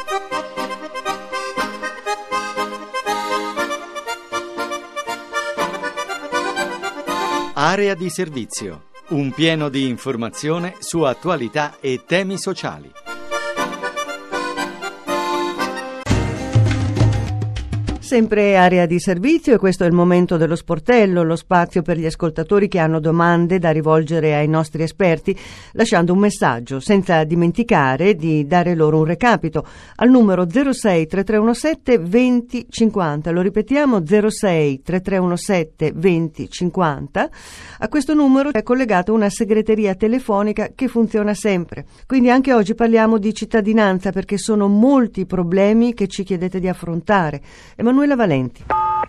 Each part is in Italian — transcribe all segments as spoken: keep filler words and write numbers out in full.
Area di servizio, un pieno di informazione su attualità e temi sociali. Sempre area di servizio, e questo è il momento dello sportello, lo spazio per gli ascoltatori che hanno domande da rivolgere ai nostri esperti, lasciando un messaggio, senza dimenticare di dare loro un recapito al numero zero sei tre tre uno sette venti cinquanta. Lo ripetiamo, zero sei tre tre uno sette venti cinquanta. A questo numero è collegata una segreteria telefonica che funziona sempre. Quindi anche oggi parliamo di cittadinanza, perché sono molti i problemi che ci chiedete di affrontare. Emanuela Valenti.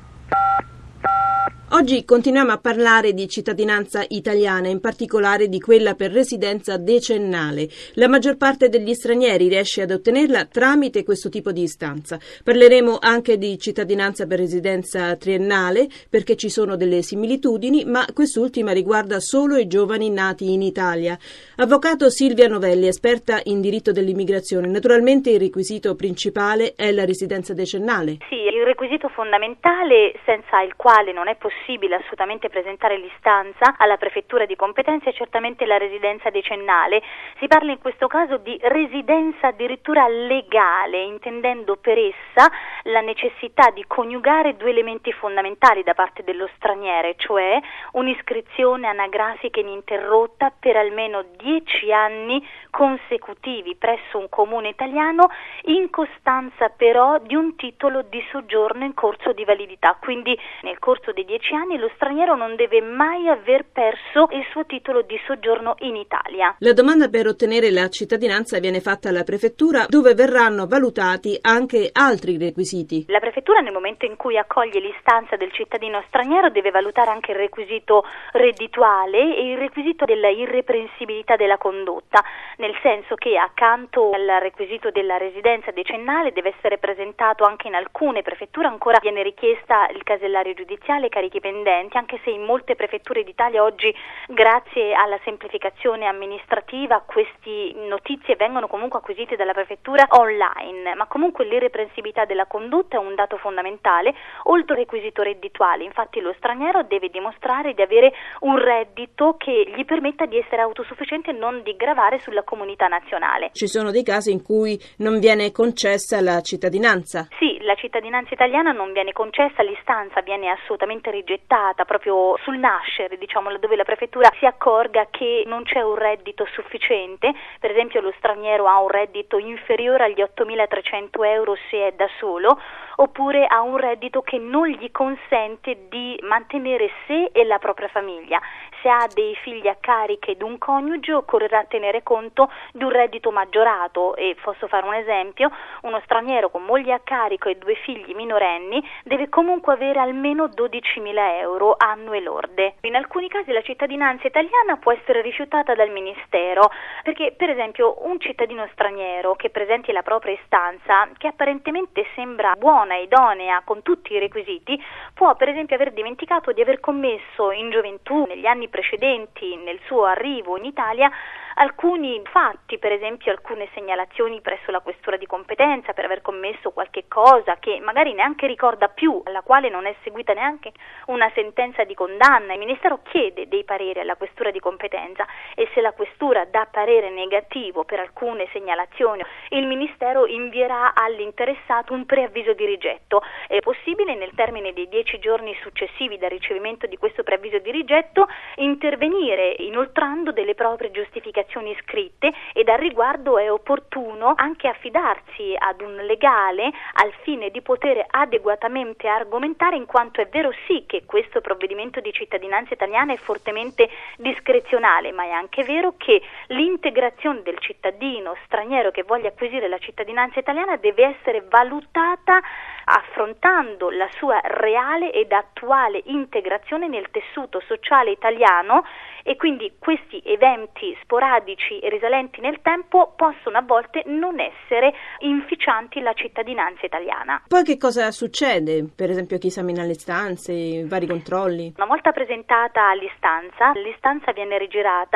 Oggi continuiamo a parlare di cittadinanza italiana, in particolare di quella per residenza decennale. La maggior parte degli stranieri riesce ad ottenerla tramite questo tipo di istanza. Parleremo anche di cittadinanza per residenza triennale, perché ci sono delle similitudini, ma quest'ultima riguarda solo i giovani nati in Italia. Avvocato Silvia Novelli, esperta in diritto dell'immigrazione. Naturalmente il requisito principale è la residenza decennale. Sì, il requisito fondamentale senza il quale non è possibile assolutamente presentare l'istanza alla prefettura di competenza è certamente la residenza decennale. Si parla in questo caso di residenza addirittura legale, intendendo per essa la necessità di coniugare due elementi fondamentali da parte dello straniere, cioè un'iscrizione anagrafica ininterrotta per almeno dieci anni consecutivi presso un comune italiano, in costanza però di un titolo di soggiorno in corso di validità. Quindi nel corso dei dieci anni lo straniero non deve mai aver perso il suo titolo di soggiorno in Italia. La domanda per ottenere la cittadinanza viene fatta alla prefettura, dove verranno valutati anche altri requisiti. La prefettura, nel momento in cui accoglie l'istanza del cittadino straniero, deve valutare anche il requisito reddituale e il requisito della irreprensibilità della condotta, nel senso che accanto al requisito della residenza decennale deve essere presentato anche in alcune prefetture, ancora viene richiesta il casellario giudiziale, carichi pendenti, anche se in molte prefetture d'Italia oggi, grazie alla semplificazione amministrativa, queste notizie vengono comunque acquisite dalla prefettura online, ma comunque l'irreprensibilità della condotta è un dato fondamentale, oltre al requisito reddituale. Infatti lo straniero deve dimostrare di avere un reddito che gli permetta di essere autosufficiente e non di gravare sulla comunità nazionale. Ci sono dei casi in cui non viene concessa la cittadinanza? Sì, la cittadinanza italiana non viene concessa, l'istanza viene assolutamente rigettata proprio sul nascere, diciamo, laddove la prefettura si accorga che non c'è un reddito sufficiente. Per esempio lo straniero ha un reddito inferiore agli ottomilatrecento euro se è da solo, oppure ha un reddito che non gli consente di mantenere sé e la propria famiglia. Se ha dei figli a carico ed un coniuge, occorrerà tenere conto di un reddito maggiorato, e posso fare un esempio: uno straniero con moglie a carico e due figli minorenni deve comunque avere almeno dodicimila euro annue lorde. In alcuni casi la cittadinanza italiana può essere rifiutata dal Ministero, perché per esempio un cittadino straniero che presenti la propria istanza, che apparentemente sembra buona e idonea con tutti i requisiti, può per esempio aver dimenticato di aver commesso in gioventù, negli anni precedenti, nel suo arrivo in Italia, alcuni fatti, per esempio alcune segnalazioni presso la questura di competenza per aver commesso qualche cosa che magari neanche ricorda più, alla quale non è seguita neanche una sentenza di condanna. Il Ministero chiede dei pareri alla questura di competenza, e se la questura dà parere negativo per alcune segnalazioni, il Ministero invierà all'interessato un preavviso di rigetto. È possibile, nel termine dei dieci giorni successivi dal ricevimento di questo preavviso di rigetto, intervenire inoltrando delle proprie giustificazioni scritte, ed al riguardo è opportuno anche affidarsi ad un legale al fine di poter adeguatamente argomentare, in quanto è vero sì che questo provvedimento di cittadinanza italiana è fortemente discrezionale, ma è anche vero che l'integrazione del cittadino straniero che voglia acquisire la cittadinanza italiana deve essere valutata affrontando la sua reale ed attuale integrazione nel tessuto sociale italiano, e quindi questi eventi sporadici e risalenti nel tempo possono a volte non essere inficianti la cittadinanza italiana. Poi che cosa succede? Per esempio chi esamina le istanze, i vari controlli? Una volta presentata l'istanza, l'istanza viene rigirata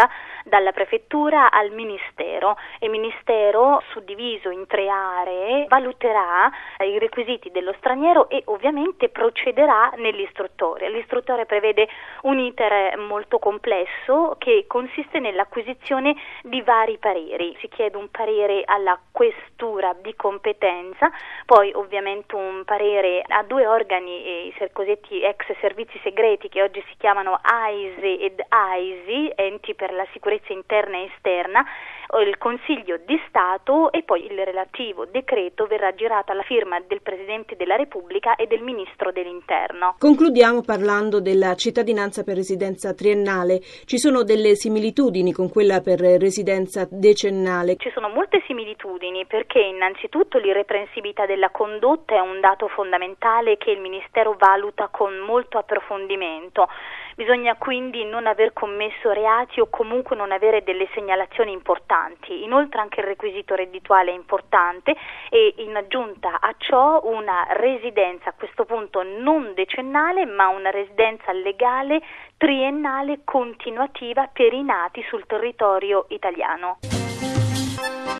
dalla prefettura al ministero. Il ministero, suddiviso in tre aree, valuterà i requisiti dello straniero e ovviamente procederà nell'istruttoria. L'istruttoria prevede un iter molto complesso che consiste nell'acquisizione di vari pareri. Si chiede un parere alla questura di competenza, poi ovviamente un parere a due organi, i cosiddetti ex servizi segreti che oggi si chiamano A I S E ed A I S I, enti per la sicurezza interna e esterna, il Consiglio di Stato, e poi il relativo decreto verrà girato alla firma del Presidente della Repubblica e del Ministro dell'Interno. Concludiamo parlando della cittadinanza per residenza triennale. Ci sono delle similitudini con quella per residenza decennale? Ci sono molte similitudini perché innanzitutto l'irreprensibilità della condotta è un dato fondamentale che il Ministero valuta con molto approfondimento. Bisogna quindi non aver commesso reati o comunque non avere delle segnalazioni importanti. Inoltre anche il requisito reddituale è importante e in aggiunta a ciò una residenza a questo punto non decennale ma una residenza legale triennale continuativa per i nati sul territorio italiano.